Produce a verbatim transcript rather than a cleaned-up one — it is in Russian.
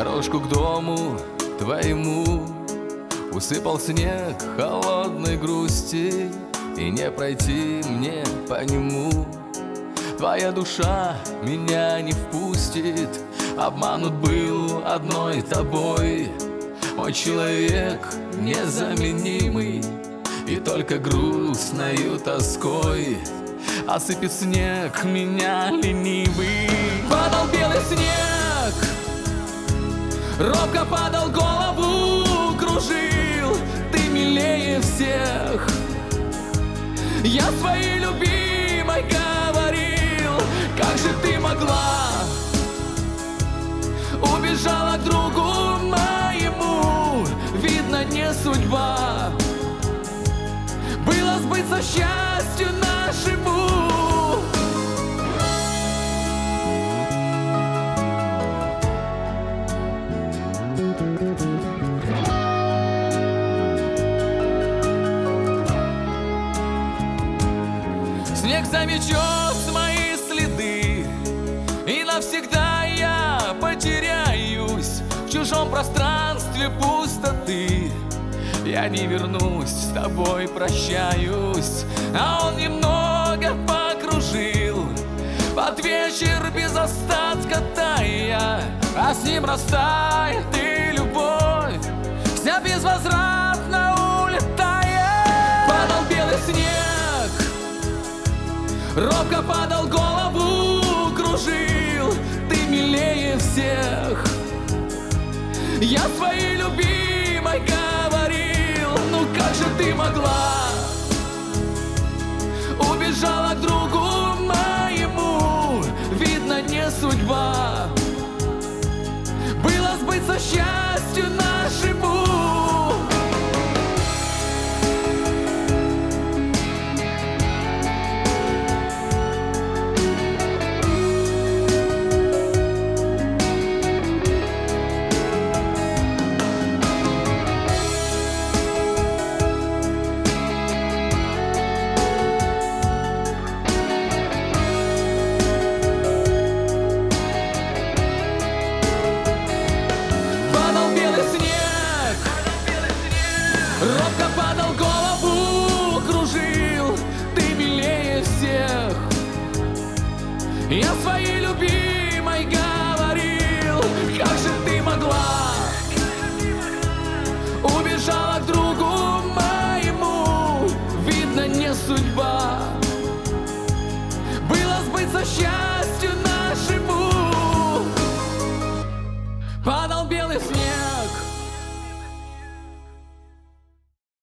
Дорожку к дому твоему усыпал снег холодной грусти, и не пройти мне по нему. Твоя душа меня не впустит, обманут был одной тобой. Мой человек незаменимый, и только грустною тоской осыпет снег меня ленивый. Падал белый снег, робко падал, голову кружил. Ты милее всех, я своей любимой говорил. Как же ты могла, убежала к другу моему. Видно, не судьба было сбыться счастью нашему. Снег заметет мои следы, и навсегда я потеряюсь в чужом пространстве пустоты. Я не вернусь, с тобой прощаюсь, а он немного покружил под вечер без остатка тая, а с ним растает и любовь вся безвозвратно улетает. Падал белый снег, робко падал, голову кружил. Ты милее всех, я своей любимой говорил. Ну как же ты могла, убежала к другу моему. Видно, не судьба было сбыться счастью нашему. Робко падал, голову кружил. Ты милее всех, я своей любимой говорил. Как же ты могла, убежала к другу моему. Видно, не судьба было сбыться счастью нашему. Падал белый снег,